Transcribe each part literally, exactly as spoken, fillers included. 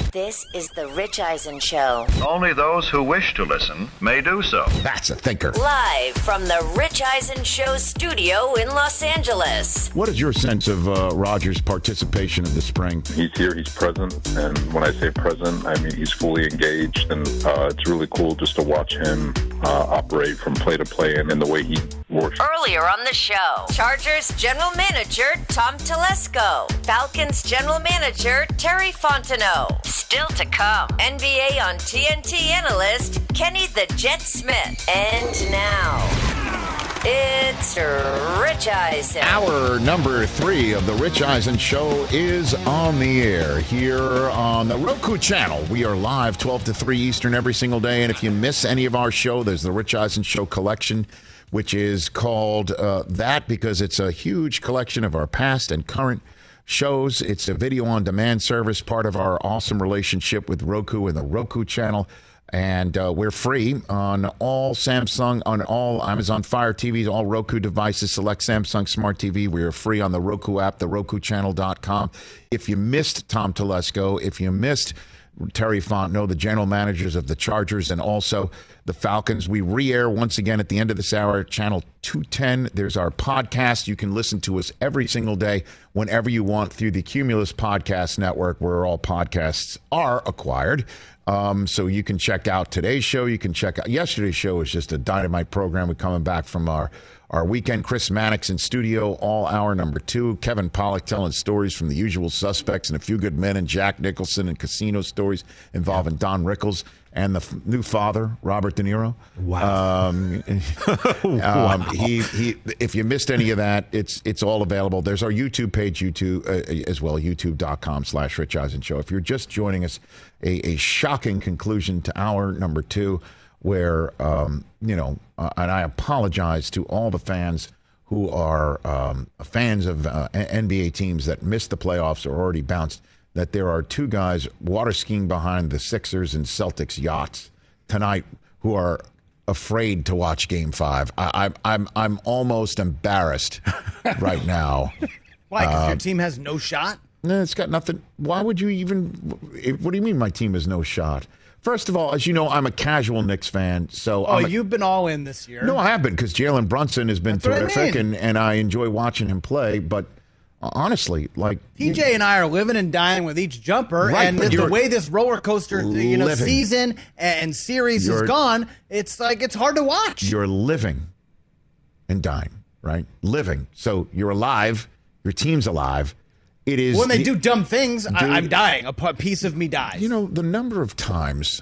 This is the Rich Eisen Show. Only those who wish to listen may do so. That's a thinker. Live from the Rich Eisen Show studio in Los Angeles. What is your sense of uh, Rogers' participation in the spring? He's here, he's present, and when I say present, I mean he's fully engaged, and uh, it's really cool just to watch him uh, operate from play to play and in the way he works. Earlier on the show, Chargers General Manager Tom Telesco, Falcons General Manager Terry Fontenot. Still to come, N B A on T N T analyst Kenny the Jet Smith. And now, it's Rich Eisen. Hour number three of the Rich Eisen Show is on the air here on the Roku channel. We are live twelve to three Eastern every single day. And if you miss any of our show, there's the Rich Eisen Show collection, which is called uh, that because it's a huge collection of our past and current shows. It's a video on demand service, part of our awesome relationship with Roku and the Roku channel. And uh, we're free on all Samsung, on all Amazon Fire T Vs, all Roku devices, select Samsung Smart T V. We are free on the Roku app, the roku channel dot com. If you missed Tom Telesco, if you missed Terry Fontenot, the general managers of the Chargers and also the Falcons, we re-air once again at the end of this hour, channel two ten. There's our podcast. You can listen to us every single day whenever you want through the Cumulus Podcast Network, where all podcasts are acquired. Um, so you can check out today's show. You can check out yesterday's show. Was just a dynamite program. We're coming back from our Our weekend. Chris Mannix in studio, all hour number two. Kevin Pollak telling stories from The Usual Suspects and A Few Good Men, and Jack Nicholson and casino stories involving Don Rickles and the f- new father, Robert De Niro. Wow. Um, wow. um, he, he, if you missed any of that, it's it's all available. There's our YouTube page, YouTube uh, as well, youtube.com slash Rich Eisen Show. If you're just joining us, a, a shocking conclusion to hour number two, where, um, you know, uh, and I apologize to all the fans who are um, fans of uh, N B A teams that missed the playoffs or already bounced, that there are two guys water skiing behind the Sixers and Celtics yachts tonight who are afraid to watch Game Five. I, I'm I'm I'm almost embarrassed right now. Why? Because uh, your team has no shot? No, it's got nothing. Why would you even? What do you mean my team has no shot? First of all, as you know, I'm a casual Knicks fan, so oh, I'm a, you've been all in this year. No, I have been, because Jalen Brunson has been That's terrific, I mean. and, and I enjoy watching him play. But uh, honestly, like T J and I are living and dying with each jumper, Right, and but the you're way this roller coaster, you know, living. season and series You're- is gone, it's like it's hard to watch. you're living and dying, right? Living. So you're alive. Your team's alive. It is When they the- do dumb things, I, Dude. I'm dying. A p- piece of me dies. You know, the number of times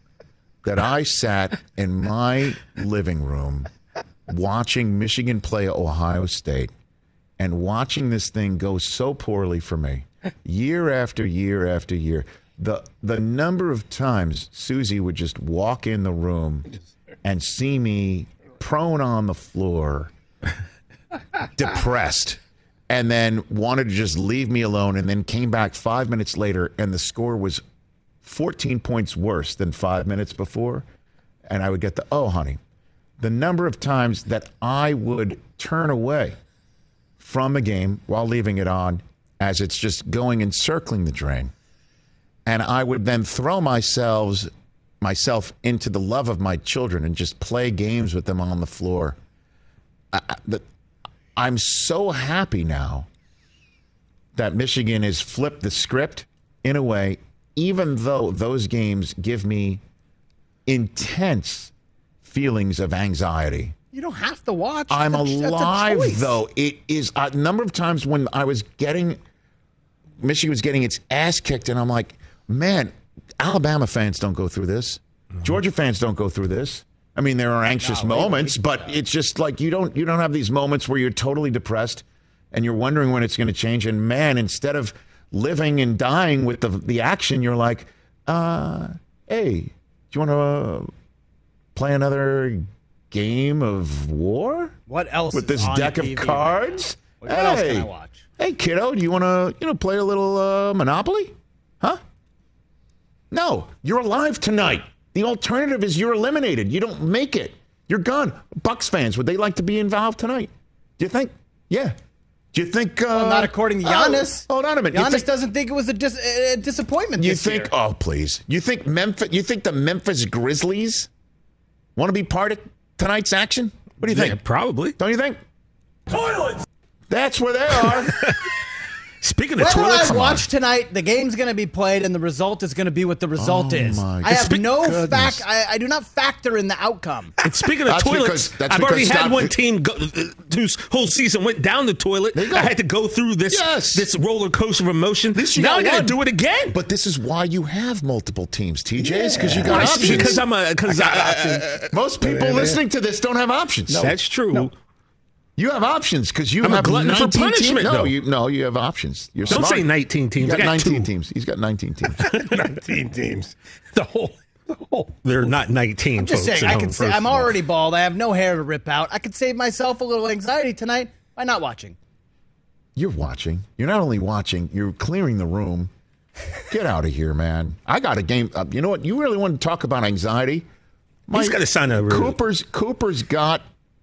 that I sat in my living room watching Michigan play Ohio State and watching this thing go so poorly for me year after year after year. The the number of times Susie would just walk in the room and see me prone on the floor, depressed, and then wanted to just leave me alone, and then came back five minutes later and the score was fourteen points worse than five minutes before. And I would get the, oh, honey, the number of times that I would turn away from a game while leaving it on as it's just going and circling the drain. And I would then throw myself, myself into the love of my children and just play games with them on the floor. I, I, the, I'm so happy now that Michigan has flipped the script in a way, even though those games give me intense feelings of anxiety. You don't have to watch. I'm That's a- that's a alive, choice. though. It is a number of times when I was getting, Michigan was getting its ass kicked, and I'm like, man, Alabama fans don't go through this. Mm-hmm. Georgia fans don't go through this. I mean, there are anxious No, wait, moments, wait, but it's just like you don't you don't have these moments where you're totally depressed and you're wondering when it's going to change. And man, instead of living and dying with the the action, you're like, uh, hey, do you want to play another game of war What else with is this on deck of T V? cards? What else hey, can I watch? hey, kiddo, do you want to you know play a little uh, Monopoly? Huh? No, you're alive tonight. The alternative is you're eliminated. You don't make it. You're gone. Bucks fans, would they like to be involved tonight? Do you think? Yeah. Do you think? Uh, Well, not according to Giannis. Oh, hold on a minute. You Giannis think- doesn't think it was a, dis- a disappointment You this think? year. Oh, please. You think Memphis? You think the Memphis Grizzlies want to be part of tonight's action? What do you Yeah, think? probably. Don't you think? Toilets. That's where they are. Speaking of Whether toilets, I watch tonight, the game's going to be played, and the result is going to be what the result Oh, is. my I have Spe- no goodness. fact. I, I do not factor in the outcome. and speaking of That's toilets, because- that's I've already because had stop- one team go, uh, whose whole season went down the toilet. There you go. I had to go through this Yes. this roller coaster of emotion. This you now got I got to one. do it again. But this is why you have multiple teams, T Js, because you got Why? options. Because I'm a because Most people listening to this don't have options. that's true. You have options because you I'm a have glutton for nineteen punishment, teams. No, though. you no, you have options. You're Don't smart. say nineteen teams. He's I got got nineteen two. teams. He's got nineteen teams. nineteen teams. The whole, the whole. They're not nineteen. I'm just folks, saying, I at can home, say first I'm of all. already bald. I have no hair to rip out. I could save myself a little anxiety tonight by not watching. You're watching. You're not only watching. You're clearing the room. Get out of here, man. I got a game. Uh, you know what? You really want to talk about anxiety? He's got to sign a Cooper's Cooper's got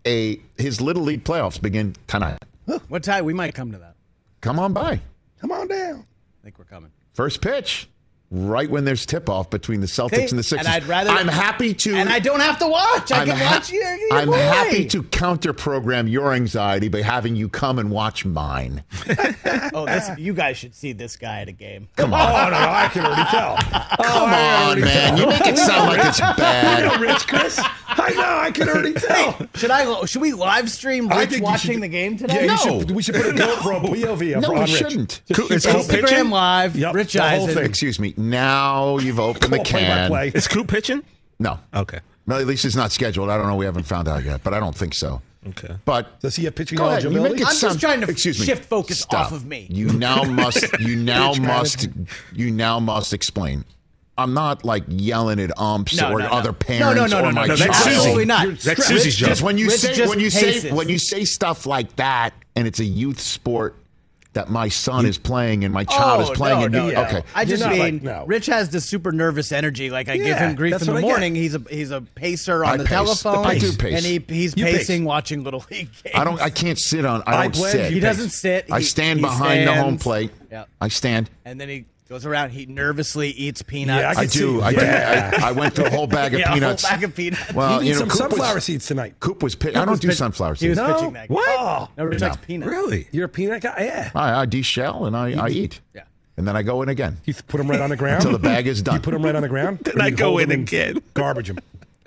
a his little league playoffs begin tonight. What time? We might come to that. Come on by. Come on down. I think we're coming. First pitch, right when there's tip off between the Celtics Okay, and the Sixers. and I'd rather- I'm happy to. And I don't have to watch. I I'm can ha- watch your, your I'm boy. happy to counter program your anxiety by having you come and watch mine. Oh, this, you guys should see this guy at a game. Come on. Oh, no, I can already tell. Come on, man. You make it sound like it's bad. Rich Chris. I know. I can already tell. Should I? Should we live stream I Rich think you watching should- the game today? Yeah, you No. should, we should put a GoPro P O V up No, on we Rich. shouldn't. Just It's keep Coop it pitching? Instagram Live, Yep, Rich the whole Eisen. thing. Excuse me. Now you've opened the Call can. play-by-play. Is Coop pitching? No. Okay. Well, at least it's not scheduled. I don't know. We haven't found out yet, but I don't think so. Okay. But Does he have pitching go ahead. You eligibility? make it I'm just sound- trying to excuse me. shift focus Stop. off of me. You now must. You now Bitch, must. You now must explain. I'm not like yelling at umps No, or no, no. other No, parents no, no, or no, my no, that's child. Susie. Absolutely not. That's Rich- Susie's job. Just when you Rich say just when you say paces. when you say stuff like that, and it's a youth sport that my son is playing and my child is Oh, playing, no, and no, you, no. okay, I just You're not mean like- no. Rich has this super nervous energy. Like I give Yeah, him grief that's in the what I get. morning. He's a he's a pacer on I the pace. telephone. I do pace. and he he's You pace. pacing watching little league games. I don't. I can't sit on. I I don't blend, sit. you He doesn't sit. I He- stand he behind the home stands. plate. Yeah. I stand. And then he goes around. He nervously eats peanuts. Yeah, I can do. see. I Yeah. do. I, I went through a whole bag of yeah, peanuts. A whole bag of peanuts. Well, you need you know, some Coop sunflower was, seeds tonight. Coop was. Pi- I don't was do pitch- sunflower He was seeds. No. pitching that game. What? Oh, No, Rich No. likes peanuts. Really? you're a peanut guy? Yeah. I, I de-shell and I, I eat. Yeah. And then I go in again You put them right on the ground? until the bag is done. You put them right on the ground? Then Or I you go hold in them again. Garbage them.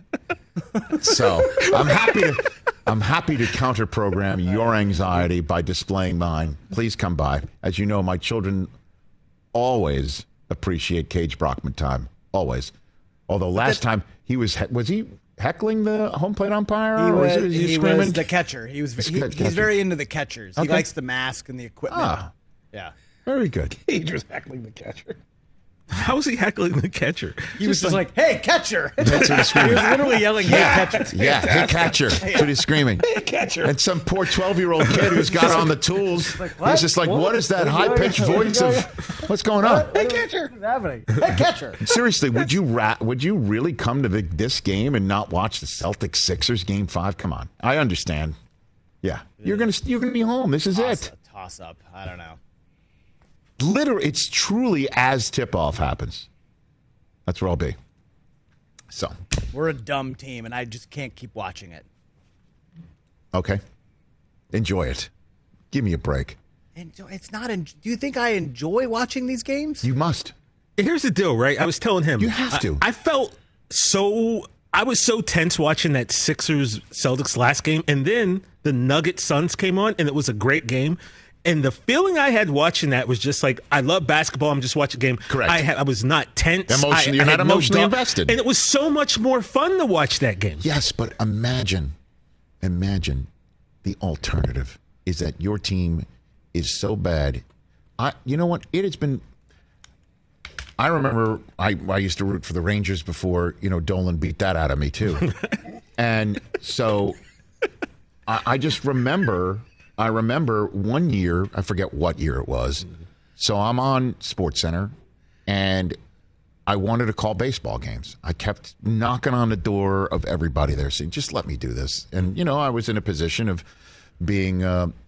So I'm happy to I'm happy to counter program your anxiety by displaying mine. Please come by. As you know, my children always appreciate Cage Brockman time. Always. Although last time he was he- was he heckling the home plate umpire? He or was, was, he he screaming? was the catcher. He was. He, catcher. he's very into the catchers. He Okay. likes the mask and the equipment. Ah, Yeah. very good. He was heckling the catcher. How is he heckling the catcher? He was just like, "Hey, catcher!" He was literally yelling, "Hey, catcher!" Yeah, hey catcher. That's what he's screaming. Catcher. And some poor twelve-year-old kid who's got on the tools. He's just like, what is that high-pitched voice of what's going on? Hey, catcher! What's happening? Hey, catcher! Seriously, would you ra- would you really come to the, this game and not watch the Celtics Sixers game five? Come on, I understand. Yeah, you're gonna you're gonna be home. This is Toss, it. toss up. I don't know. Literally, it's truly as tip off happens. That's where I'll be. So, We're a dumb team, and I just can't keep watching it. okay, enjoy it. Give me a break. And so it's not. En- Do you think I enjoy watching these games? You must. Here's the deal, right? I was telling him. You have to. I, I felt so. I was so tense watching that Sixers Celtics last game, and then the Nuggets Suns came on, and it was a great game. And the feeling I had watching that was just like, I love basketball. I'm just watching a game. Correct. I, had, I was not tense. Emotionally- I, you're I not had no emotionally doubt. invested. And it was so much more fun to watch that game. Yes, but imagine, imagine the alternative is that your team is so bad. I, you know what? It has been. I remember I, I used to root for the Rangers before, you know, Dolan beat that out of me too. And so I, I just remember, I remember one year, I forget what year it was. So I'm on SportsCenter and I wanted to call baseball games. I kept knocking on the door of everybody there saying, just let me do this. And, you know, I was in a position of being uh,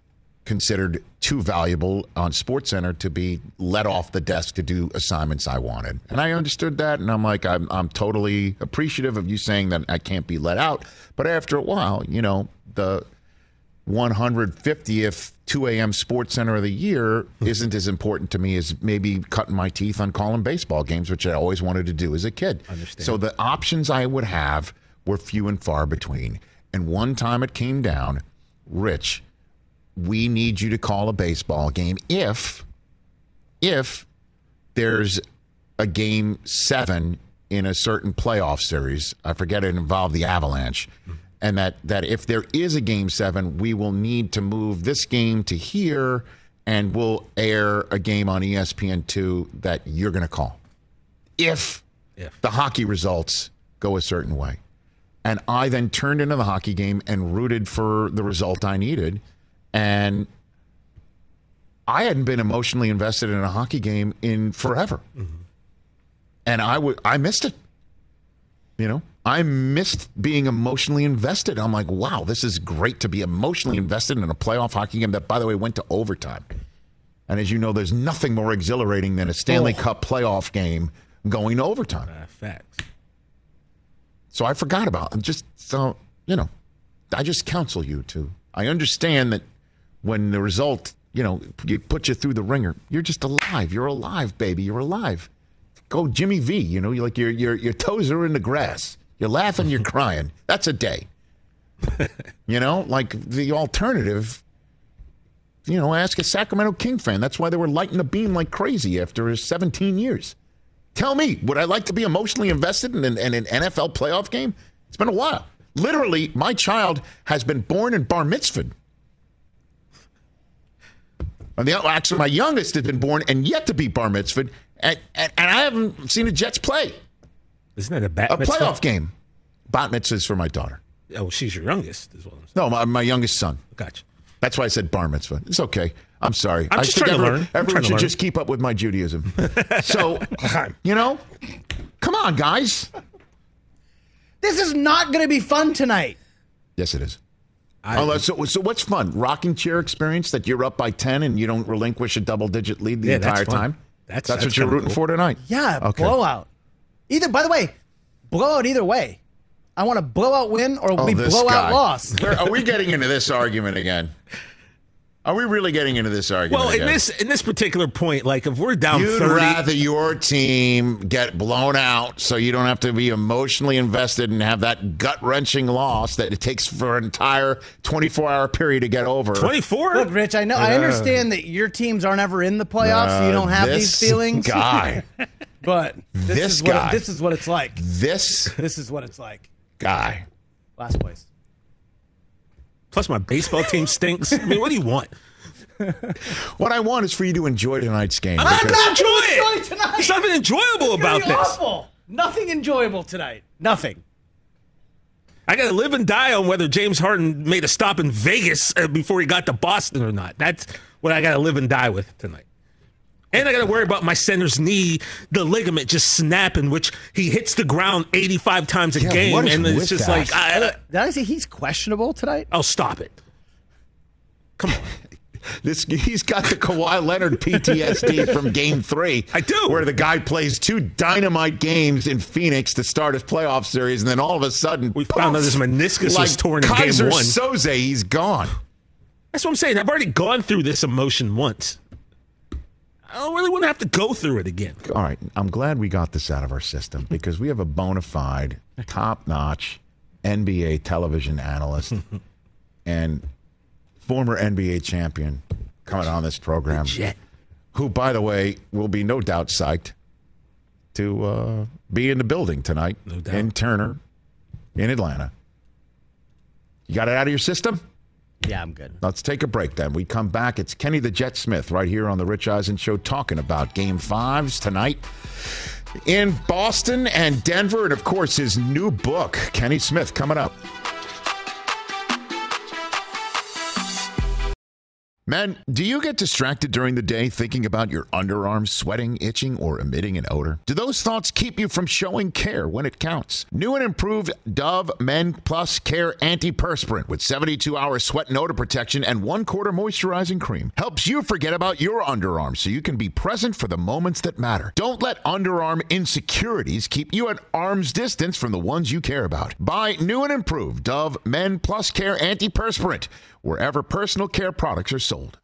considered too valuable on SportsCenter to be let off the desk to do assignments I wanted. And I understood that, and I'm like, I'm, I'm totally appreciative of you saying that I can't be let out. But after a while, you know, the one hundred fiftieth two a.m. SportsCenter of the year isn't as important to me as maybe cutting my teeth on calling baseball games, which I always wanted to do as a kid. Understand. So the options I would have were few and far between. And one time it came down, Rich, we need you to call a baseball game if, if there's a game seven in a certain playoff series. I forget it involved the Avalanche. And that, that if there is a game seven, we will need to move this game to here, and we'll air a game on E S P N two that you're going to call. If, if the hockey results go a certain way. And I then turned into the hockey game and rooted for the result I needed. And I hadn't been emotionally invested in a hockey game in forever. Mm-hmm. And I would, I missed it. You know, I missed being emotionally invested. I'm like, wow, this is great to be emotionally invested in a playoff hockey game that, by the way, went to overtime. And as you know, there's nothing more exhilarating than a Stanley oh. Cup playoff game going to overtime. Uh, facts. So I forgot about it. Just so, you know, I just counsel you to. I understand that when the result, you know, you put you through the ringer, you're just alive. You're alive, baby. You're alive. Go Jimmy V, you know, you're like your your your toes are in the grass. You're laughing, you're crying. That's a day. You know, like the alternative, you know, ask a Sacramento King fan. That's why they were lighting the beam like crazy after seventeen years. Tell me, would I like to be emotionally invested in an, in an N F L playoff game? It's been a while. Literally, my child has been born and bar mitzvahed. And the, actually, my youngest has been born and yet to be bar mitzvahed, and, and, and I haven't seen the Jets play. Isn't that a bat A mitzvah? playoff game. Bat mitzvah is for my daughter. Oh, she's your youngest as well. No, my, my youngest son. Gotcha. That's why I said bar mitzvah. It's okay. I'm sorry. I'm I just think trying to everyone, learn. I'm everyone trying to should learn. just keep up with my Judaism. So, you know, come on, guys. This is not going to be fun tonight. Yes, it is. I, Oh, so, so what's fun? Rocking chair experience that you're up by ten and you don't relinquish a double-digit lead the Yeah, that's entire fun. time? That's- that's, that's what you're kinda rooting cool. for tonight? Yeah, Okay. blowout. Either, by the way, blowout either way. I want a blowout win or Oh, we this blowout guy. loss. Where- Are we getting into this argument again? Are we really getting into this argument well, in again? this in this particular point, like if we're down You'd thirty, rather your team get blown out so you don't have to be emotionally invested and have that gut-wrenching loss that it takes for an entire twenty-four hour period to get over. twenty-four. Look, Rich, I know, I understand that your teams aren't ever in the playoffs, so you don't have Uh, these this feelings. guy. But this, This is what guy. it, this is what it's like. This This is what it's like. guy. Last place. Plus, my baseball team stinks. I mean, what do you want? What I want is for you to enjoy tonight's game. I'm because- not enjoying enjoy it. tonight. There's nothing enjoyable It's about gonna be this. awful. Nothing enjoyable tonight. Nothing. I got to live and die on whether James Harden made a stop in Vegas uh, before he got to Boston or not. That's what I got to live and die with tonight. And I got to worry about my center's knee, the ligament just snapping, which he hits the ground eighty-five times a Yeah, game. what is And it's with just that? like, I, I, Did I say he's questionable tonight? I'll stop it. Come on. This he's got the Kawhi Leonard P T S D from Game Three. I do. Where the guy plays two dynamite games in Phoenix to start his playoff series, and then all of a sudden We found out his meniscus like was torn in Kaiser game one. Soze, he's gone. That's what I'm saying. I've already gone through this emotion once. I don't really want to have to go through it again. All right, I'm glad we got this out of our system because we have a bona fide, top-notch N B A television analyst and former N B A champion coming on this program. Jet. Who, by the way, will be no doubt psyched to uh, be in the building tonight No doubt. in Turner, in Atlanta. You got it out of your system? Yeah, I'm good. Let's take a break then. We come back. It's Kenny the Jet Smith right here on the Rich Eisen Show talking about Game Fives tonight in Boston and Denver. And, of course, his new book, Kenny Smith, coming up. Men, do you get distracted during the day thinking about your underarms sweating, itching, or emitting an odor? Do those thoughts keep you from showing care when it counts? New and improved Dove Men Plus Care Antiperspirant with seventy-two hour sweat and odor protection and one quarter moisturizing cream helps you forget about your underarms so you can be present for the moments that matter. Don't let underarm insecurities keep you at arm's distance from the ones you care about. Buy new and improved Dove Men Plus Care Antiperspirant wherever personal care products are sold.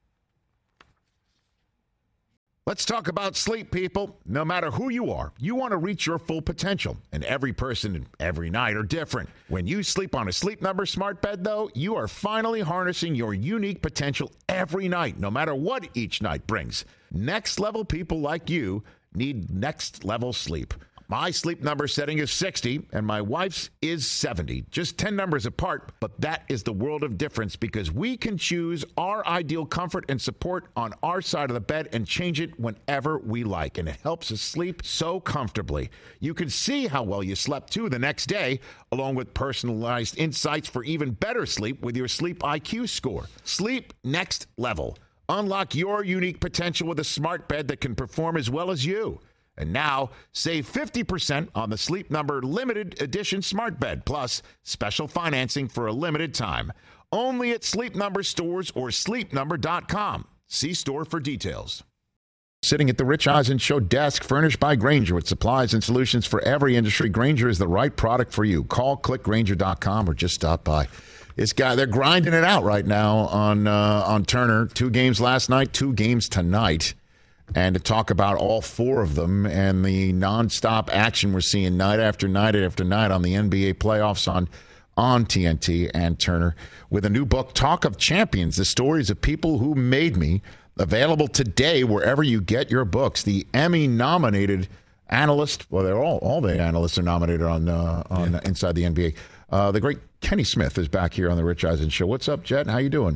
Let's talk about sleep, people. No matter who you are, you want to reach your full potential. And every person, every night are different. When you sleep on a Sleep Number smart bed, though, you are finally harnessing your unique potential every night, no matter what each night brings. Next level people like you need next level sleep. My Sleep Number setting is sixty, and my wife's is seventy. Just ten numbers apart, but that is the world of difference because we can choose our ideal comfort and support on our side of the bed and change it whenever we like, and it helps us sleep so comfortably. You can see how well you slept, too, the next day, along with personalized insights for even better sleep with your Sleep I Q score. Sleep next level. Unlock your unique potential with a smart bed that can perform as well as you. And now, save fifty percent on the Sleep Number limited edition smart bed, plus special financing for a limited time. Only at Sleep Number stores or sleep number dot com. See store for details. Sitting at the Rich Eisen Show desk, furnished by Grainger with supplies and solutions for every industry, Grainger is the right product for you. Call click grainger dot com or just stop by. This guy, they're grinding it out right now on uh, on Turner. Two games last night, two games tonight. And to talk about all four of them and the nonstop action we're seeing night after night after night on the N B A playoffs on, on T N T and Turner with a new book, Talk of Champions, the stories of people who made me, available today wherever you get your books. The Emmy-nominated analyst, well, they're all, all the analysts are nominated on, uh, on yeah. Inside the N B A. Uh, the great Kenny Smith is back here on the Rich Eisen Show. What's up, Jet? How you doing?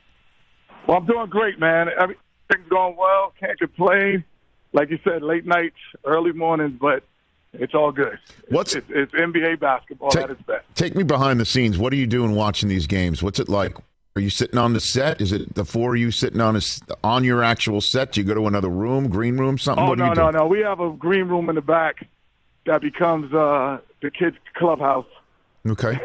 Well, I'm doing great, man. I mean, things going well. Can't complain. Like you said, late nights, early mornings, but it's all good. What's it's, it's, it's N B A basketball take, at its best. Take me behind the scenes. What are you doing watching these games? What's it like? Are you sitting on the set? Is it the four of you sitting on a, on your actual set? Do you go to another room, green room, something? Oh, what do no, you do? no, no. We have a green room in the back that becomes uh, the kids' clubhouse. Okay.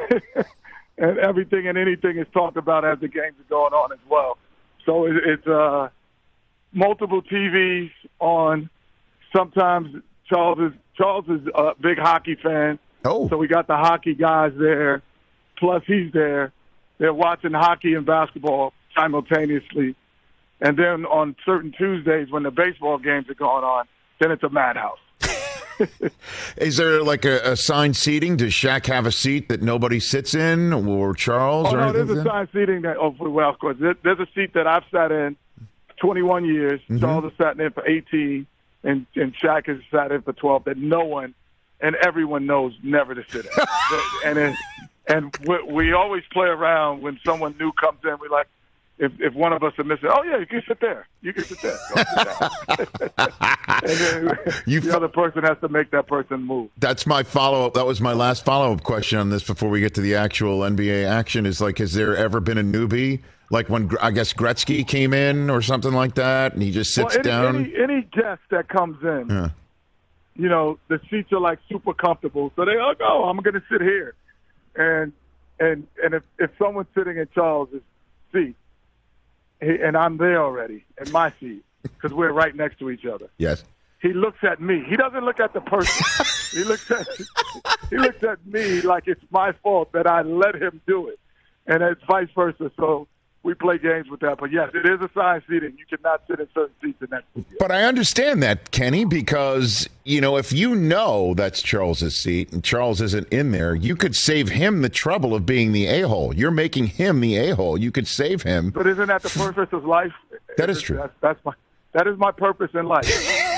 And everything and anything is talked about as the games are going on as well. So it, it's uh, multiple T Vs on. Sometimes Charles is Charles is a big hockey fan. Oh. So we got the hockey guys there. Plus he's there. They're watching hockey and basketball simultaneously. And then on certain Tuesdays when the baseball games are going on, then it's a madhouse. Is there like a assigned seating? Does Shaq have a seat that nobody sits in, or Charles? Oh, or no, there's anything? assigned seating. That, oh, well, of course. There, there's a seat that I've sat in twenty-one years. Mm-hmm. Charles has sat in for eighteen, and, and Shaq has sat in for twelve, that no one and everyone knows never to sit in. and it, and we, we always play around when someone new comes in. We're like, if if one of us are missing, oh, yeah, you can sit there. You can sit there. Go sit down. And then You the f- other person has to make that person move. That's my follow-up. That was my last follow-up question on this before we get to the actual N B A action is, like, has there ever been a newbie? Like when, I guess, Gretzky came in or something like that, and he just sits well, any, down? Any, any guest that comes in, Yeah. you know, the seats are, like, super comfortable. So they like, oh, I'm going to sit here. And and and if, if someone's sitting in Charles's seat, he, and I'm there already in my seat, because we're right next to each other. Yes. He looks at me. He doesn't look at the person. he looks at he looks at me like it's my fault that I let him do it, and it's vice versa. So we play games with that. But yes, it is assigned seating. You cannot sit in certain seats in that studio. But I understand that, Kenny, because, you know, if you know that's Charles's seat and Charles isn't in there, you could save him the trouble of being the a-hole. You're making him the a-hole. You could save him. But isn't that the purpose of life? That is true. That's, that's my that is my purpose in life.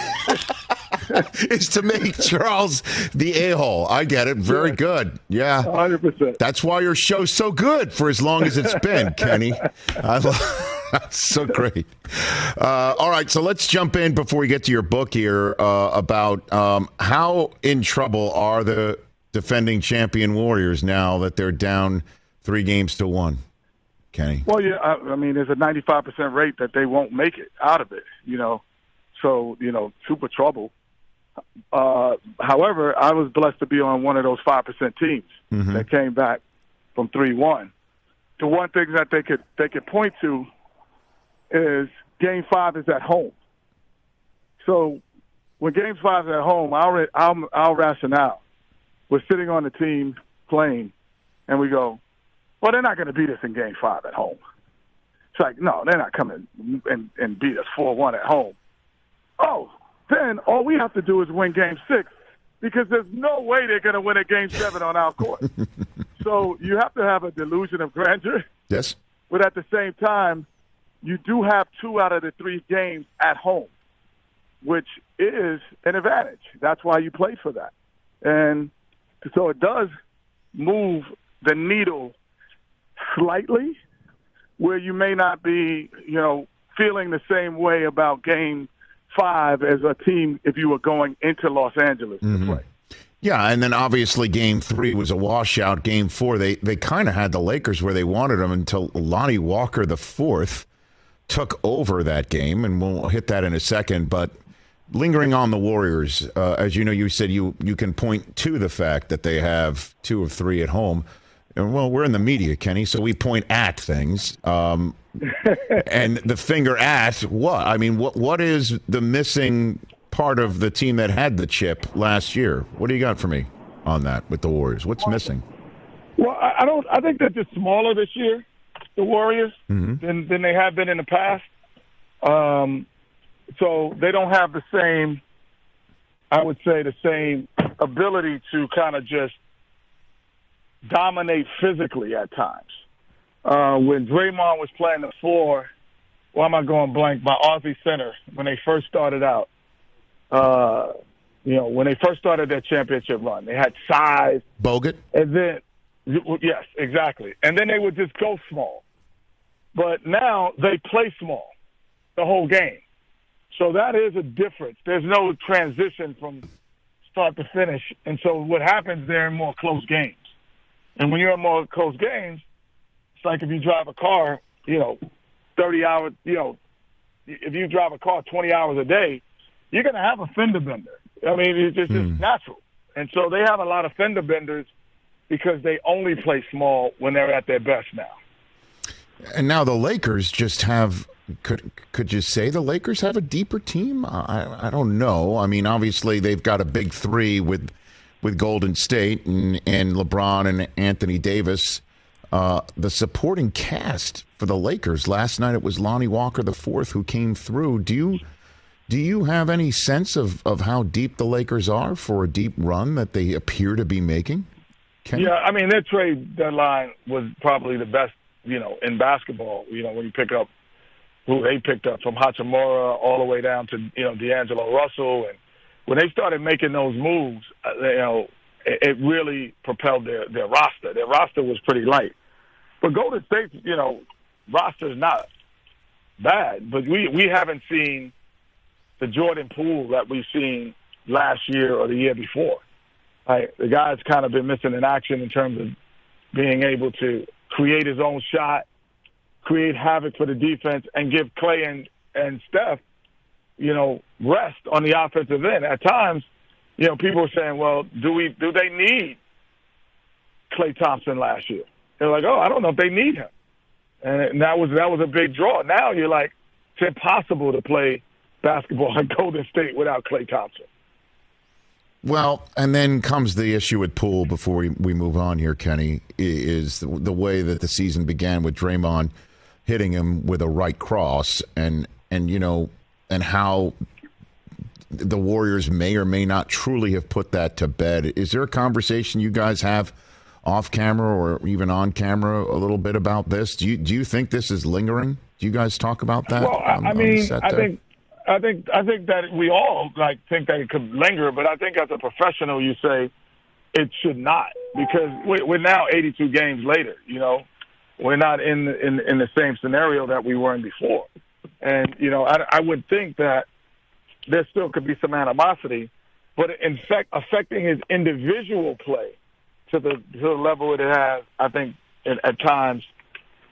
Is to make Charles the a-hole. I get it. Very good. Yeah. one hundred percent. That's why your show's so good for as long as it's been, Kenny. I love That's so great. Uh, all right, so let's jump in before we get to your book here uh, about um, how in trouble are the defending champion Warriors now that they're down three games to one. Kenny? Well, yeah, I, I mean, there's a ninety-five percent rate that they won't make it out of it, you know. So, you know, super trouble. Uh, however, I was blessed to be on one of those five percent teams Mm-hmm. that came back from three one. The one thing that they could they could point to is Game Five is at home. So when Game Five is at home, our our, our rationale was sitting on the team playing, and we go, well, they're not going to beat us in Game Five at home. It's like, no, they're not coming and, and beat us four one at home. Oh, then all we have to do is win Game Six, because there's no way they're going to win a Game Seven on our court. So you have to have a delusion of grandeur. Yes. But at the same time, you do have two out of the three games at home, which is an advantage. That's why you play for that. And so it does move the needle slightly, where you may not be, you know, feeling the same way about Game Five as a team if you were going into Los Angeles Mm-hmm. to play. Yeah, and then obviously Game Three was a washout. Game Four, they they kind of had the Lakers where they wanted them until Lonnie Walker the fourth took over that game, and we'll hit that in a second. But lingering on the Warriors, uh, as you know, you said you you can point to the fact that they have two of three at home. And, well, we're in the media, Kenny, so we point at things. Um, and the finger at what? I mean, what what is the missing part of the team that had the chip last year? What do you got for me on that with the Warriors? What's missing? Well, I I don't. I think they're just smaller this year, the Warriors, Mm-hmm. than than they have been in the past. Um, so they don't have the same, I would say, the same ability to kind of just dominate physically at times. Uh, when Draymond was playing the four, why am I going blank? My Aussie center, when they first started out, uh, you know, when they first started their championship run, they had size. Bogut? And then, yes, exactly. And then they would just go small. But now they play small the whole game. So that is a difference. There's no transition from start to finish. And so what happens, they're in more close games. And when you're in more close games, it's like if you drive a car, you know, thirty hours, you know, if you drive a car twenty hours a day, you're going to have a fender bender. I mean, it's just Mm. it's natural. And so they have a lot of fender benders because they only play small when they're at their best now. And now the Lakers just have. Could could you say the Lakers have a deeper team? I I don't know. I mean, obviously they've got a big three with with Golden State and, and LeBron and Anthony Davis. Uh, the supporting cast for the Lakers last night, it was Lonnie Walker the fourth who came through. Do you do you have any sense of, of how deep the Lakers are for a deep run that they appear to be making? Ken? Yeah, I mean, their trade deadline was probably the best, you know, in basketball. You know, when you pick up who they picked up from Hachimura all the way down to, you know, D'Angelo Russell. And when they started making those moves, uh, you know, it, it really propelled their, their roster. Their roster was pretty light. But Golden State, you know, roster is not bad. But we, we haven't seen the Jordan Poole that we've seen last year or the year before. Like, the guy's kind of been missing in action in terms of being able to create his own shot, create havoc for the defense, and give Clay and, and Steph, you know, rest on the offensive end. At times, you know, people are saying, well, do we do they need Klay Thompson last year? They're like, oh, I don't know if they need him. And that was that was a big draw. Now you're like, it's impossible to play basketball at Golden State without Klay Thompson. Well, and then comes the issue with Poole before we, we move on here, Kenny, is the, the way that the season began with Draymond hitting him with a right cross, and and you know, and how the Warriors may or may not truly have put that to bed. Is there a conversation you guys have off camera or even on camera a little bit about this? Do you do you think this is lingering? Do you guys talk about that? Well, on, I on mean, set I there? think, I think, I think that we all like think that it could linger, but I think as a professional, you say it should not, because we're, we're now eighty-two games later. You know, we're not in in in the same scenario that we were in before, and you know, I, I would think that there still could be some animosity, but in fact, affecting his individual play to the to the level it has, I think at, at times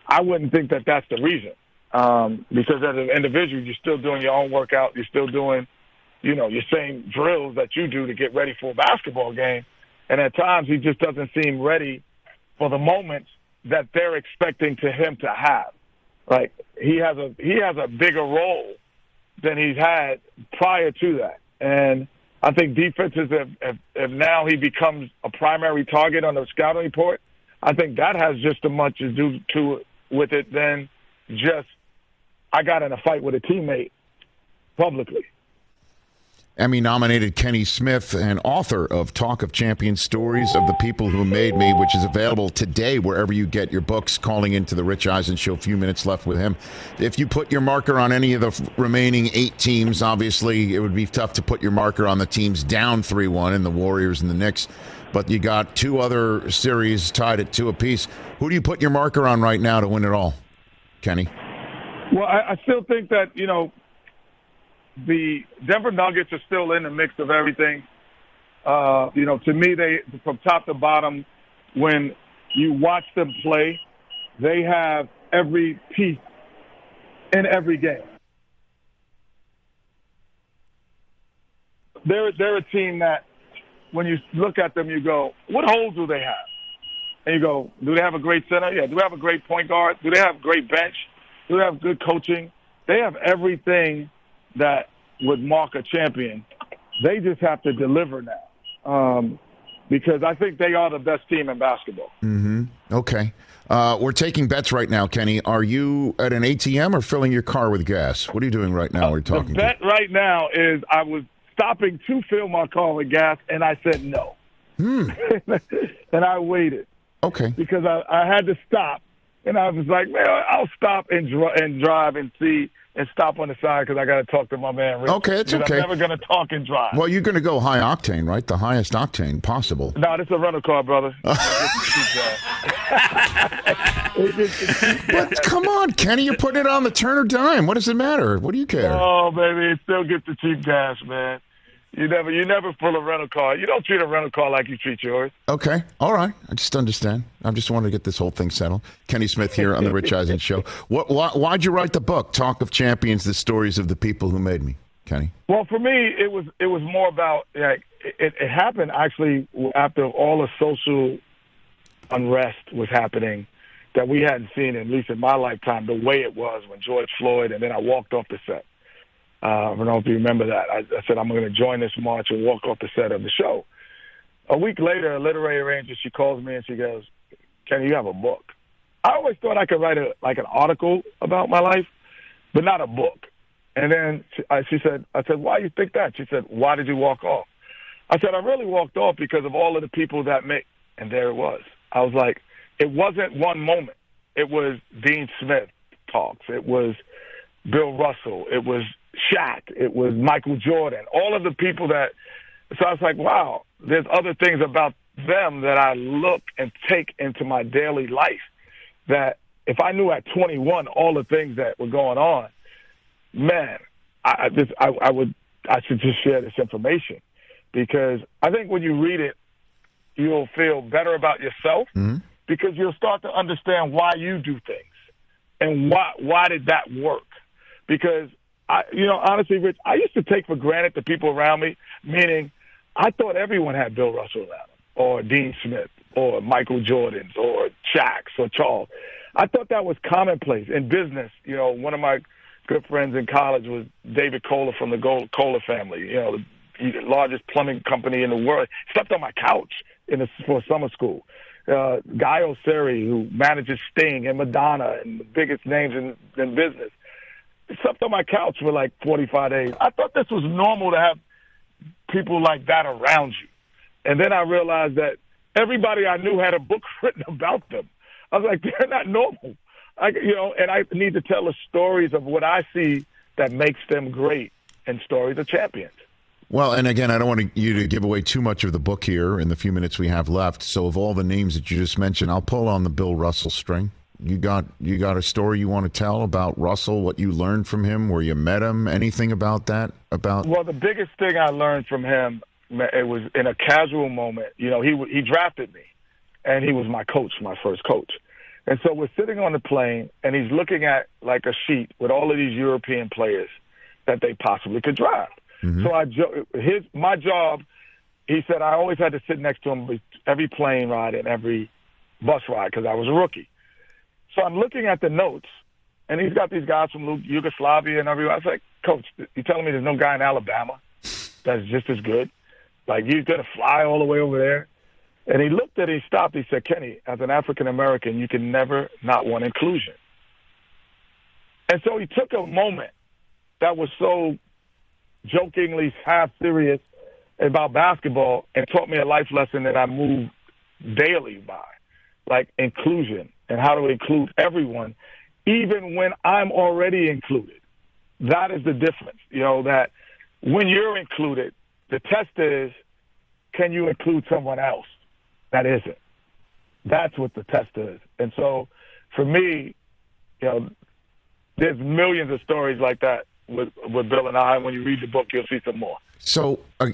I wouldn't think that that's the reason. Um, because as an individual, you're still doing your own workout. You're still doing, you know, your same drills that you do to get ready for a basketball game. And at times, he just doesn't seem ready for the moments that they're expecting to him to have. Like he has a he has a bigger role than he's had prior to that. And I think defenses have, have, have now he becomes a primary target on the scouting report. I think that has just as much to do to with it than just I got in a fight with a teammate publicly. Emmy-nominated Kenny Smith, and author of Talk of Champions, Stories of the People Who Made Me, which is available today wherever you get your books. Calling into the Rich Eisen Show, a few minutes left with him. If you put your marker on any of the remaining eight teams, obviously it would be tough to put your marker on the teams down three one in the Warriors and the Knicks. But you got two other series tied at two apiece. Who do you put your marker on right now to win it all, Kenny? Well, I, I still think that, you know, the Denver Nuggets are still in the mix of everything. Uh, you know, to me, they from top to bottom, when you watch them play, they have every piece in every game. They're they're a team that, when you look at them, you go, what holes do they have? And you go, do they have a great center? Yeah. Do they have a great point guard? Do they have a great bench? Do they have good coaching? They have everything that would mark a champion. They just have to deliver now, um, because I think they are the best team in basketball. Mm-hmm. Okay. Uh, we're taking bets right now, Kenny. Are you at an A T M or filling your car with gas? What are you doing right now? Uh, we're talking. The bet to? right now is I was stopping to fill my car with gas, and I said no. Hmm. And I waited. Okay. Because I, I had to stop. And I was like, man, I'll stop and, dr- and drive and see and stop on the side because I got to talk to my man, Rich. Okay, it's okay. I'm never going to talk and drive. Well, you're going to go high octane, right? The highest octane possible. No, this is a rental car, brother. But come on, Kenny, you're putting it on the turn or dime. What does it matter? What do you care? Oh, baby, it still gets the cheap gas, man. You never, you never pull a rental car. You don't treat a rental car like you treat yours. Okay, all right. I just understand. I just wanted to get this whole thing settled. Kenny Smith here on the Rich Eisen Show. What? Why, why'd you write the book, Talk of Champions: The Stories of the People Who Made Me, Kenny? Well, for me, it was it was more about like it, it happened actually after all the social unrest was happening that we hadn't seen, at least in my lifetime, the way it was when George Floyd, and then I walked off the set. Uh, I don't know if you remember that. I, I said, I'm going to join this march and walk off the set of the show. A week later, a literary agent, she calls me and she goes, Kenny, you have a book. I always thought I could write a, like an article about my life, but not a book. And then she, I, she said, I said, why do you think that? She said, why did you walk off? I said, I really walked off because of all of the people that make, and there it was. I was like, it wasn't one moment. It was Dean Smith talks. It was Bill Russell. It was Shaq. It was Michael Jordan. All of the people that, so I was like, wow, there's other things about them that I look and take into my daily life that if I knew at twenty-one all the things that were going on, man, I, I just, I, I would, I should just share this information because I think when you read it, you'll feel better about yourself mm-hmm. because you'll start to understand why you do things and why, why did that work? Because I, you know, honestly, Rich, I used to take for granted the people around me, meaning I thought everyone had Bill Russell around them, or Dean Smith, or Michael Jordans, or Shaq's, or Charles. I thought that was commonplace in business. You know, one of my good friends in college was David Kohler from the Kohler family, you know, the largest plumbing company in the world. Slept on my couch in a, for summer school. Uh, Guy Osseri, who manages Sting and Madonna and the biggest names in, in business. Slept on my couch for like forty-five days. I thought this was normal to have people like that around you. And then I realized that everybody I knew had a book written about them. I was like, they're not normal. I, you know, and I need to tell the stories of what I see that makes them great and stories of champions. Well, and again, I don't want you to give away too much of the book here in the few minutes we have left. So of all the names that you just mentioned, I'll pull on the Bill Russell string. You got you got a story you want to tell about Russell, what you learned from him, where you met him, anything about that? About Well, the biggest thing I learned from him, it was in a casual moment. You know, he he drafted me, and he was my coach, my first coach. And so we're sitting on the plane, and he's looking at like a sheet with all of these European players that they possibly could draft. Mm-hmm. So I, jo- his my job, he said, I always had to sit next to him every plane ride and every bus ride because I was a rookie. So I'm looking at the notes, and he's got these guys from Yugoslavia and everywhere. I was like, Coach, you telling me there's no guy in Alabama that's just as good? Like, he's going to fly all the way over there? And he looked at it, he stopped, he said, Kenny, as an African-American, you can never not want inclusion. And so he took a moment that was so jokingly half serious about basketball and taught me a life lesson that I move daily by, like inclusion and how to include everyone, even when I'm already included. That is the difference, you know, that when you're included, the test is, can you include someone else that isn't? That's what the test is. And so for me, you know, there's millions of stories like that with, with Bill and I. When you read the book, you'll see some more. So, uh,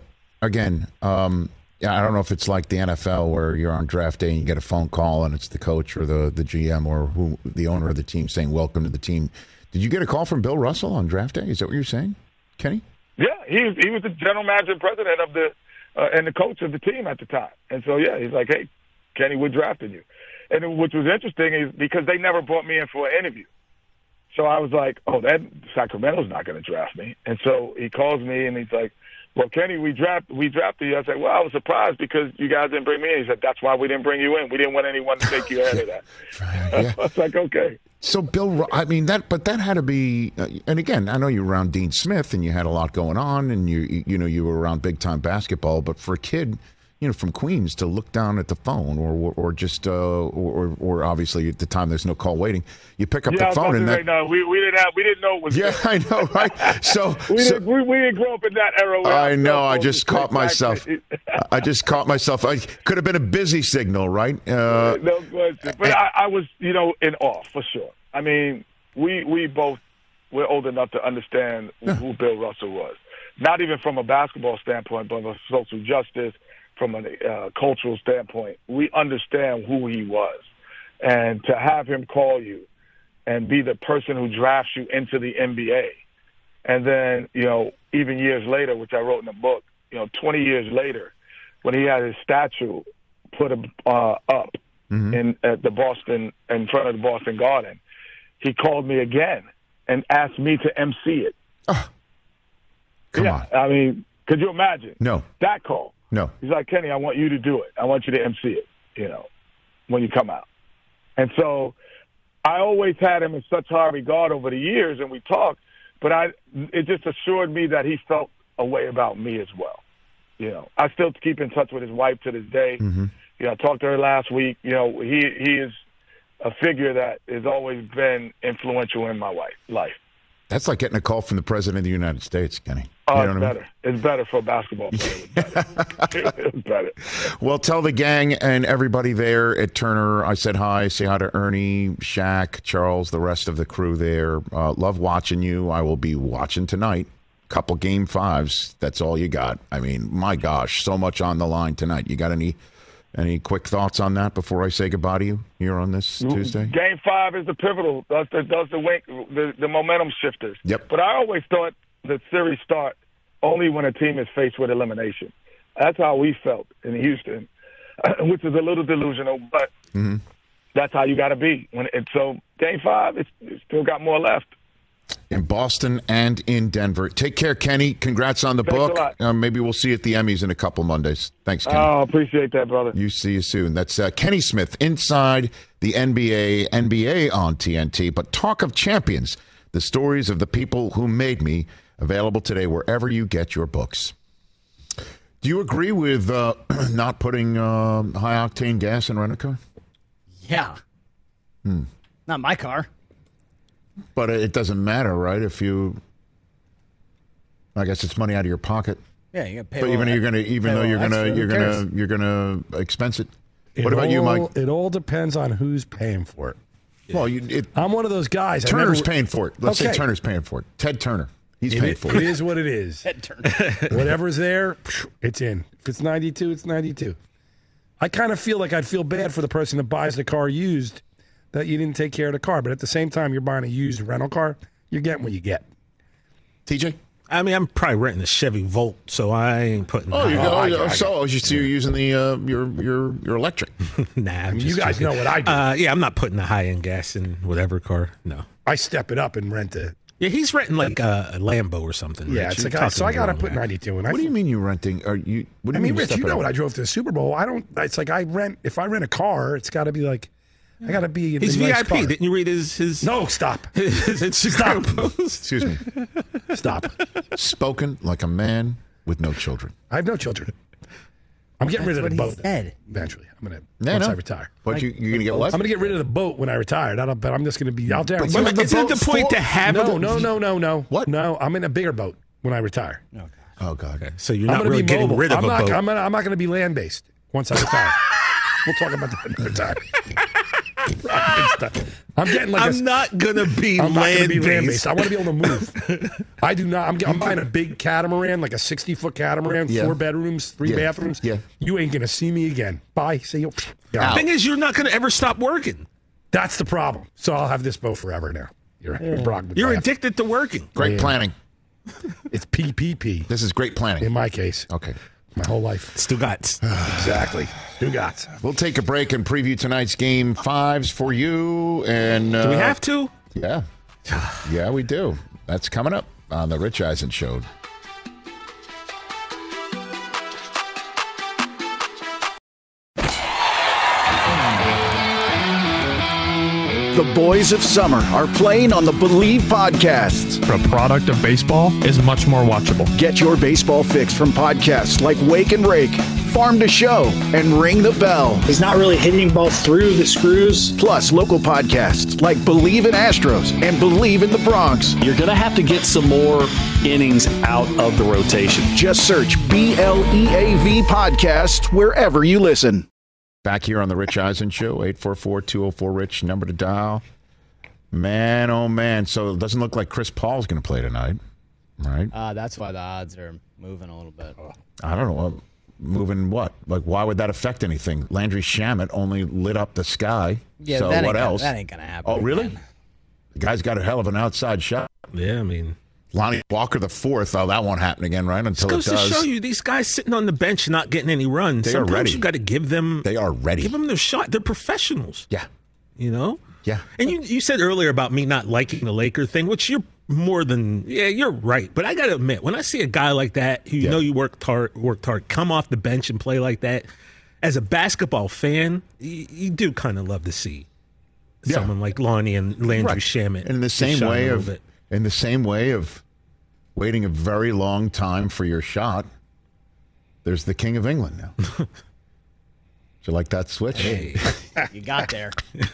again, um, I don't know if it's like the N F L where you're on draft day and you get a phone call and it's the coach or the, the G M or who the owner of the team saying, welcome to the team. Did you get a call from Bill Russell on draft day? Is that what you're saying, Kenny? Yeah, he was, he was the general manager and president of the uh, and the coach of the team at the time. And so, yeah, he's like, hey, Kenny, we're drafting you. And it, which was interesting is because they never brought me in for an interview. So I was like, oh, that Sacramento's not going to draft me. And so he calls me and he's like, well, Kenny, we draft we drafted you. I said, well, I was surprised because you guys didn't bring me in. He said, that's why we didn't bring you in. We didn't want anyone to take you ahead of that. Yeah. I was like, okay. So, Bill, I mean, that, but that had to be, uh, and again, I know you were around Dean Smith and you had a lot going on and you, you, you know, you were around big time basketball, but for a kid, you know, from Queens to look down at the phone or, or just, uh, or, or obviously at the time there's no call waiting, you pick up yeah, the phone and that. Right now, we, we didn't have, we didn't know it was. Yeah, good. I know, right? So, we, so didn't, we, we didn't grow up in that era. I know. I just caught myself. I just caught myself. I could have been a busy signal, right? Uh, no question. But I, I was, you know, in awe for sure. I mean, we we both were old enough to understand who Bill Russell was. Not even from a basketball standpoint, but from a social justice, from a uh, cultural standpoint. We understand who he was. And to have him call you and be the person who drafts you into the N B A. And then, you know, even years later, which I wrote in the book, you know, twenty years later, when he had his statue put uh, up mm-hmm. in at the Boston, in front of the Boston Garden, he called me again and asked me to M C it. Oh, come yeah, on. I mean, could you imagine? No. That call. No. He's like, Kenny, I want you to do it. I want you to M C it, you know, when you come out. And so I always had him in such high regard over the years, and we talked, but I it just assured me that he felt a way about me as well. You know, I still keep in touch with his wife to this day. Mm-hmm. You know, I talked to her last week. You know, he he is a figure that has always been influential in my life. life. That's like getting a call from the President of the United States, Kenny. Oh, you know it's better. I mean? It's better for a basketball player. It's better. It's better. Well, tell the gang and everybody there at Turner I said hi. Say hi to Ernie, Shaq, Charles, the rest of the crew there. Uh, love watching you. I will be watching tonight. Couple game fives. That's all you got. I mean, my gosh, so much on the line tonight. You got any any quick thoughts on that before I say goodbye to you here on this Tuesday? Game five is the pivotal. That's the, that's the, wink, the, the momentum shifters. Yep. But I always thought the series start only when a team is faced with elimination. That's how we felt in Houston, which is a little delusional, but mm-hmm. that's how you got to be. When and so game five, it's, it's still got more left. In Boston and in Denver. Take care, Kenny. Congrats on the Thanks book. Uh, maybe we'll see you at the Emmys in a couple Mondays. Thanks, Kenny. Oh, appreciate that, brother. You see you soon. That's uh, Kenny Smith inside the N B A, N B A on T N T. But Talk of Champions, the stories of the people who made me, available today wherever you get your books. Do you agree with uh, not putting uh, high-octane gas in rent-a-car? Yeah. Hmm. Not my car. But it doesn't matter, right? If you, I guess it's money out of your pocket. Yeah, you got to pay. But even you're gonna, even though you're gonna, you're cares? gonna, you're gonna expense it. It What about all, you, Mike? It all depends on who's paying for it. Well, you, it, I'm one of those guys. I Turner's never, paying for it. Let's Okay. say Turner's paying for it. Ted Turner, he's It, paying it, for it it. is what it is. Ted Turner. Whatever's there, it's in. If it's ninety-two, it's ninety-two. I kind of feel like I'd feel bad for the person that buys the car used that you didn't take care of the car. But at the same time, you're buying a used rental car. You're getting what you get. T J? I mean, I'm probably renting a Chevy Volt, so I ain't putting. Oh, you Oh, go. I- Oh, I- so you see, you're using the uh, your your your electric. Nah, I'm I mean, just you guys joking. know what I do. Uh, yeah, I'm not putting the high end gas in whatever car. No. I step it up and rent it. Yeah, he's renting like a, a Lambo or something. Yeah, Rich. it's You're like I, so I talking got to wrong put there. ninety-two in. I What do you mean you're renting? Are you? What do I you mean, mean? Rich, step you it know up? when I drove to the Super Bowl, I don't. It's like I rent. If I rent a car, it's got to be like, I got to be. In He's a nice V I P. car. Didn't you read his his No, stop, his Instagram post? Excuse me. stop. Spoken like a man with no children. I have no children. I'm getting That's rid of the what he boat. said. Eventually, I'm gonna No, once no. I retire. But you you're gonna get what? I'm gonna get rid of the boat when I retire. That'll, but I'm just gonna be out there. But I'm you gonna- have the Isn't it boat the point for- to have no, a, no, no, no, no. What? No, I'm in a bigger boat when I retire. Oh God. So you're I'm not gonna really be getting mobile. rid of I'm a not, boat. I'm, gonna, I'm not gonna be land based once I retire. We'll talk about that another time. I'm getting like I'm a, not gonna be I'm not gonna land be land based. based. I want to be able to move. I do not. I'm, I'm buying a big catamaran, like a sixty foot catamaran, Yeah. four bedrooms, three Yeah. bathrooms. Yeah. You ain't gonna see me again. Bye. See you. The Yeah. thing is, you're not gonna ever stop working. That's the problem. So I'll have this boat forever now. You're, you're, Brock, You're laugh. addicted to working. Great Yeah. planning. It's P P P This is great planning. in my case. Okay. My whole life. Stugats. Exactly. You got. We'll take a break and preview tonight's game fives for you. And uh, Do we have to? Yeah. Yeah, we do. That's coming up on the Rich Eisen Show. The boys of summer are playing on the Believe podcasts. A product of baseball is much more watchable. Get your baseball fix from podcasts like Wake and Rake, Farm to Show, and Ring the Bell. He's not really hitting balls through the screws. Plus, local podcasts like Believe in Astros and Believe in the Bronx. You're going to have to get some more innings out of the rotation. Just search B L E A V podcast wherever you listen. Back here on the Rich Eisen Show, eight four four, two oh four, RICH, number to dial. Man, oh man. So it doesn't look like Chris Paul's going to play tonight, right? Uh, that's why the odds are moving a little bit. I don't know. uh, Moving what? Like, why would that affect anything? Landry Shamet only lit up the sky. Yeah, so that ain't what gonna- else? that ain't gonna happen Oh, really? again. The guy's got a hell of an outside shot. Yeah, I mean, Lonnie Walker the fourth. Oh, that won't happen again, right? Until goes it to does. show you these guys sitting on the bench not getting any runs. They are Sometimes ready. you got to give them. They are ready. Give them their shot. They're professionals. Yeah. You know. Yeah. And you you said earlier about me not liking the Laker thing, which you're more than yeah, you're right. But I got to admit, when I see a guy like that who you Yeah. know you worked hard, worked hard, come off the bench and play like that, as a basketball fan, you, you do kind of love to see Yeah. someone like Lonnie and Landry Right. Shamet. And in the just same shine a way little of bit. in the same way of waiting a very long time for your shot, there's the King of England now. Do you like that switch? Hey, you got there.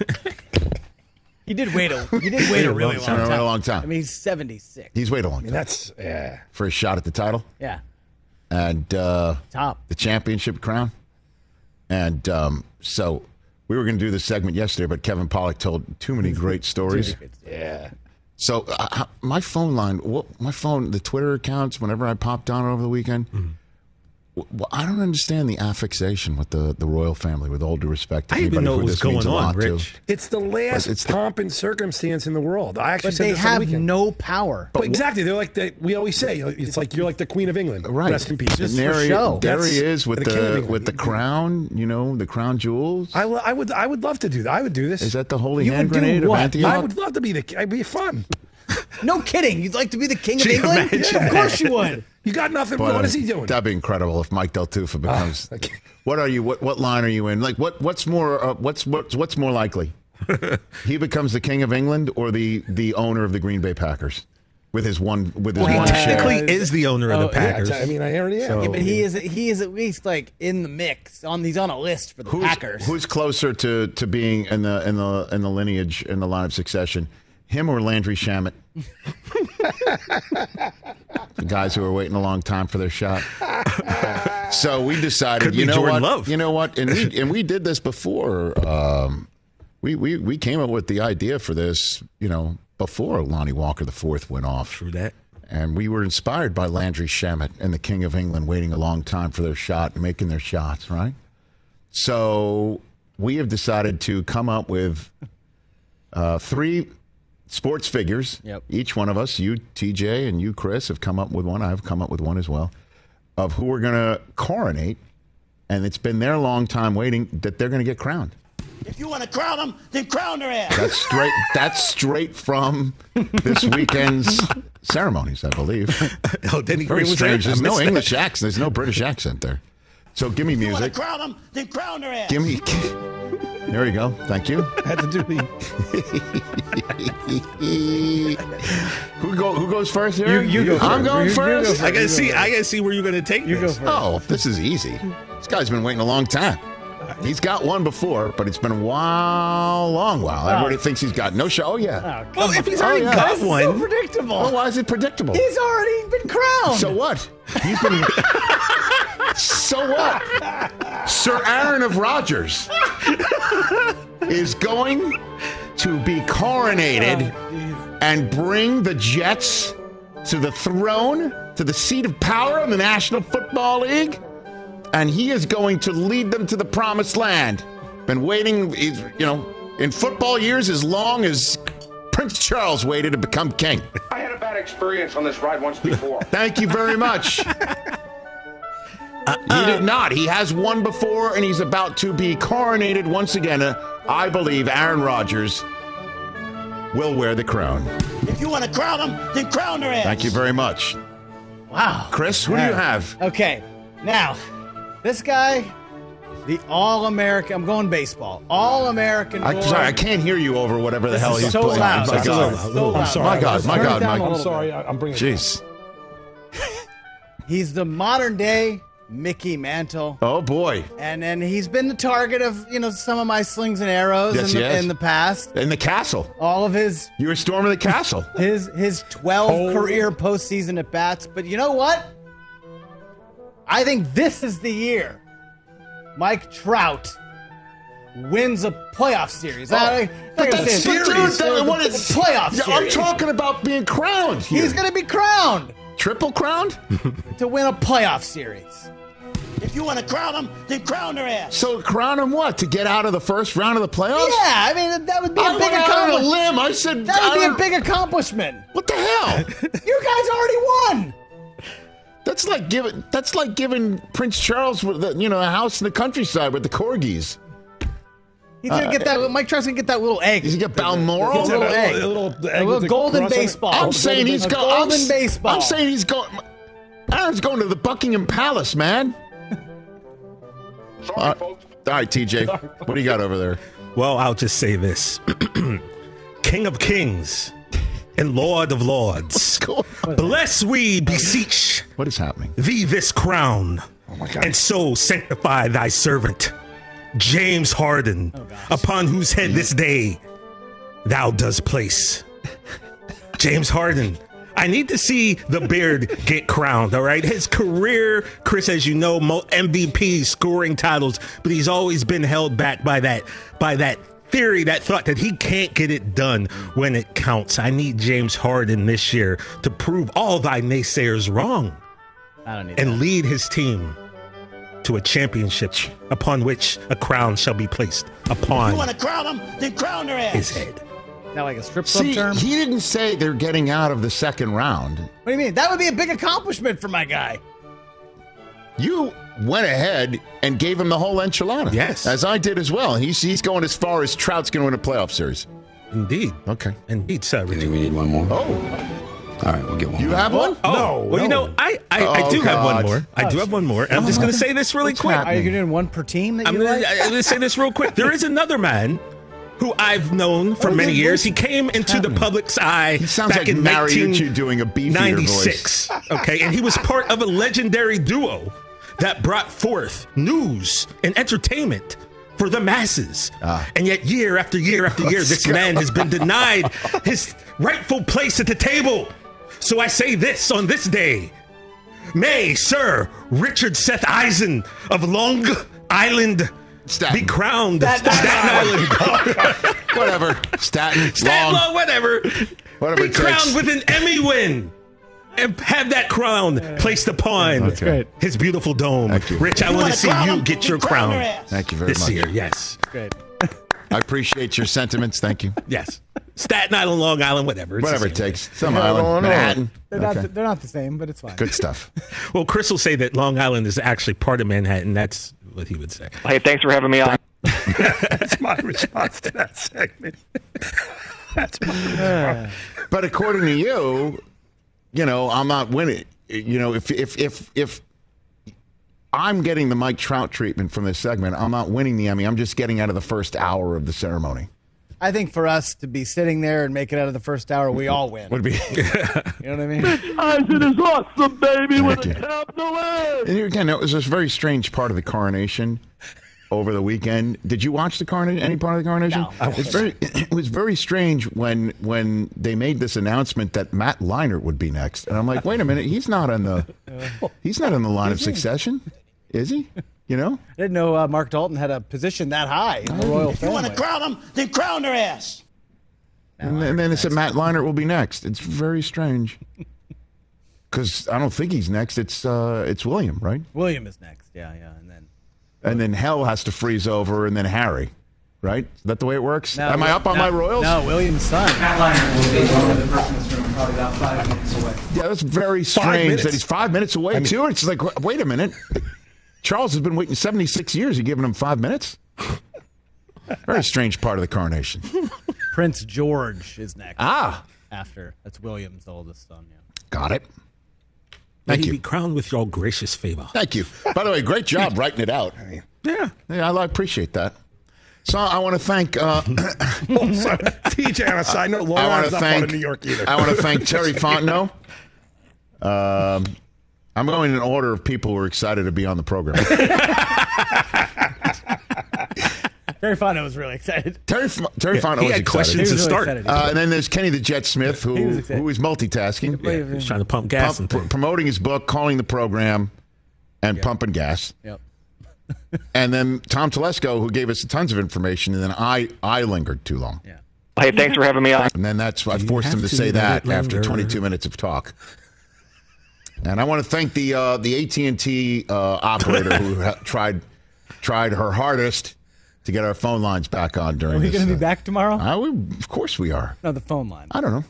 He did wait a he did wait a really long time. time. A long time. I mean, he's seventy-six. He's waited a long I time mean, that's yeah. for his shot at the title Yeah, and uh, top. the championship crown. And um, so we were going to do this segment yesterday, but Kevin Pollak told too many great stories. Yeah. So uh, my phone line, what, my phone, the Twitter accounts, whenever I popped on over the weekend, Mm-hmm. well, I don't understand the affixation with the, the royal family, with all due respect to I didn't anybody even know who what was this means going a on, lot to. Rich. It's the last It's the- pomp and circumstance in the world. I actually But said they this on the have weekend. no power. But exactly, they're like the, we always say. It's like you're like the Queen of England. Right. Rest in peace. And there, for he, show. there That's he is with the King of the England. with the crown, you know, the crown jewels. I, lo- I would I would love to do that. I would do this. Is that the holy You hand would do grenade of what? Antioch? I would love to be the. It'd be fun. No kidding. You'd like to be the king of Gee, England? imagine Of course you would. You got nothing. Boy, what is he doing? That'd be incredible if Mike Del Tufo becomes. I can't- What are you? What what line are you in? Like what what's more uh, what's what's what's more likely? He becomes the king of England or the the owner of the Green Bay Packers with his one with his Well, he one technically share. is the owner of Oh, the yeah, Packers. I mean, I already am. So- Yeah, but he is he is at least like in the mix. On he's on a list for the Who's, Packers. who's closer to, to being in the in the in the lineage in the line of succession, him or Landry Shamet? The guys who are waiting a long time for their shot. So we decided, Could you be know Jordan what, Love. you know what, and we and we did this before. Um, we we we came up with the idea for this, you know, before Lonnie Walker the fourth went off. True that. And we were inspired by Landry Shamet and the King of England waiting a long time for their shot and making their shots, right? So we have decided to come up with Uh, three sports figures. Yep. Each one of us, you, T J, and you, Chris, have come up with one. I've come up with one as well, of who we're going to coronate. And it's been their long time waiting that they're going to get crowned. If you want to crown them, then crown their ass. That's straight. That's straight from this weekend's ceremonies, I believe. Oh, Denny Very Green was strange. there? I There's no missed that. English accent. There's no British accent there. So give me If you want music. to crown them, then crown their ass. Give me. There you go. Thank you. I had to do the. who go? Who goes first here? You- you go I'm first. going You- you go first. first. I gotta see. I gotta see where you're gonna take You go this. first. Oh, this is easy. This guy's been waiting a long time. He's got one before, but it's been a while, long while. Everybody thinks he's got no show. Oh, yeah. Oh, come Well, on. if he's Oh, already yeah. got This is one, so predictable. Oh, why is it predictable? He's already been crowned. So what? He's been. So what? Sir Aaron of Rogers is going to be coronated and bring the Jets to the throne, to the seat of power in the National Football League, and he is going to lead them to the promised land. Been waiting, he's, you know, in football years as long as Prince Charles waited to become king. I had a bad experience on this ride once before. Thank you very much. He did not. He has won before, and he's about to be coronated once again. Uh, I believe Aaron Rodgers will wear the crown. If you want to crown them, then crown their ass. Thank you very much. Wow. Chris, who do you have? Okay. Now, this guy, the All-American. I'm going baseball. All-American. I'm award. sorry, I can't hear you over whatever the This hell is he's so playing. loud. My This is God. so loud. I'm sorry. My God, my Turn it God, down my a God. I'm little sorry. I- I'm bringing. Jeez. He's the modern day Mickey Mantle. Oh, boy. And then he's been the target of, you know, some of my slings and arrows Yes, in, he the, has. in the past. In the castle. All of his You were storming the castle. his his twelve Oh. career postseason at bats. But you know what? I think this is the year Mike Trout wins a playoff series. I, But I'm not gonna that's say a but series. dude, that- a what is- playoff Yeah, series. I'm talking about being crowned here. He's going to be crowned Triple crowned? to win a playoff series. If you want to crown them, then crown their ass. So crown him what? To get out of the first round of the playoffs? Yeah, I mean that would be a I big went out on a accomplishment. limb. I said That would be I a don't- big accomplishment. What the hell? You guys already won. That's like giving. That's like giving Prince Charles, with the, you know, a house in the countryside with the corgis. He's gonna get that. Mike Trout's gonna get that little egg. He's gonna get Balmoral. He's a little egg. A little, the A egg little with the golden cross on it? baseball. I'm saying he's a going. golden I'm, s- baseball. I'm saying he's going. Aaron's going to the Buckingham Palace, man. Sorry, Uh, folks. All right, T J, what do you got over there? Well, I'll just say this: King of Kings and Lord of Lords, bless we beseech What is happening? thee this crown, and so sanctify thy servant, James Harden, upon whose head this day thou dost place. James Harden. I need to see the beard get crowned, all right? His career, Chris, as you know, mo- M V P, scoring titles, but he's always been held back by that, by that theory, that thought that he can't get it done when it counts. I need James Harden this year to prove all thy naysayers wrong I don't need and lead his team to a championship upon which a crown shall be placed If you upon want to crown them, then crown their ass. his head. that like a strip club See, term. he didn't say they're getting out of the second round. What do you mean? That would be a big accomplishment for my guy. You went ahead and gave him the whole enchilada. Yes. As I did as well. He's, he's going as far as Trout's going to win a playoff series. Indeed. Okay. Indeed, sir. You think we need one more? Oh. All right, we'll get one You more. have one? Oh, No, well, you no. know, I, I, I Oh, do have God. one more. I do have one more. And I'm just going to say this really What's quick. happening? Are you doing one per team that I'm you going like? to say this real quick. There is another man who I've known for Oh, many yeah, years. what's He came into the happening? public's eye He sounds back like in Mariucci doing a beefier ninety-six. Okay, and he was part of a legendary duo that brought forth news and entertainment for the masses. Ah. And yet, year after year after year, Let's this go. man has been denied his rightful place at the table. So I say this on this day. May Sir Richard Seth Eisen of Long Island Staten. be crowned Staten Staten Island. Whatever. Staten. Staten long. Law, whatever. Whatever Be it crowned takes. with an Emmy win. And have that crown placed upon That's great. his beautiful dome. Thank you. Rich, I You want wanna to see crown you him? get your Crown crown their ass. Thank you very this much. year. Yes. Great. I appreciate your sentiments. Thank you. Yes. Staten Island, Long Island, whatever. It's Whatever the it same takes. thing. Some island. Manhattan. They're Okay. not. They're not the same, but it's fine. Good stuff. Well, Chris will say that Long Island is actually part of Manhattan. That's what he would say. Hey, thanks for having me on. That's my response to that segment. That's my response. But according to you, you know, I'm not winning. You know, if if if if I'm getting the Mike Trout treatment from this segment, I'm not winning the Emmy. I'm just getting out of the first hour of the ceremony. I think for us to be sitting there and make it out of the first hour, we all win. Would be. You know what I mean? Rich Eisen is awesome, baby, with Thank a you. capital A. And here again, it was this very strange part of the coronation over the weekend. Did you watch the coronation? Any part of the coronation? No. It's very. It was very strange when when they made this announcement that Matt Leinart would be next, and I'm like, wait a minute, he's not on the. He's not on the line of succession, is he? You know? I didn't know uh, Mark Dalton had a position that high in the royal If you want family. to crown them, then crown their ass. And then, and then it said Matt Leinart will be next. It's very strange. Because I don't think he's next. It's uh, it's William, right? William is next. Yeah, yeah, and then And then Hell has to freeze over, and then Harry, right? Is that the way it works? No, Am I up on no, my Royals? No, William's son. Matt Leinart will be one of the person in this room probably about five minutes away. Yeah, that's very strange minutes. that he's five minutes away, I mean- too. It's like, wait a minute. Charles has been waiting seventy-six years. You're giving him five minutes? Very strange part of the coronation. Prince George is next. Ah. After. That's William's oldest son, yeah. Got it. May Thank he you. be crowned with your gracious favor. Thank you. By the way, great job writing it out. Yeah. Yeah, I appreciate that. So I want to thank... Uh, Oh, sorry. T J, on a side note, Long I want Island's to not thank part of New York either. I want to thank Terry Fontenot. Um, I'm going in order of people who are excited to be on the program. Terry Fontenot was really excited. Terry Terry Yeah, Fontenot he was had excited. questions He was to really start. excited. Uh, and then there's Kenny the Jet Smith, He was who excited. who is multitasking, Yeah, he was trying to pump gas and Pump- things. promoting his book, calling the program, and pumping gas. Yep. And then Tom Telesco, who gave us tons of information, and then I I lingered too long. Yeah. Hey, thanks for having me on. And then that's I You forced him have to to say let that it after linger. twenty-two minutes of talk. And I want to thank the uh, the A T and T uh, operator who ha- tried tried her hardest to get our phone lines back on during Are we this. going to be uh, back tomorrow? I would, of course we are. No, the phone line. I don't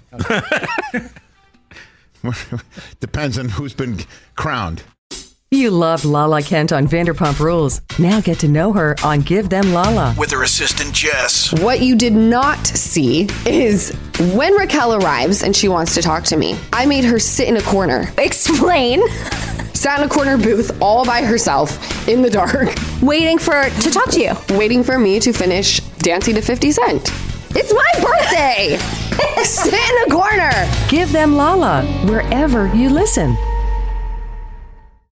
know. Depends on who's been crowned. You loved Lala Kent on Vanderpump Rules. Now get to know her on Give Them Lala. With her assistant, Jess. What you did not see is when Raquel arrives and she wants to talk to me, I made her sit in a corner. Explain. Sat in a corner booth all by herself in the dark. Waiting for to talk to you. Waiting for me to finish dancing to fifty Cent. It's my birthday. Sit in a corner. Give Them Lala wherever you listen.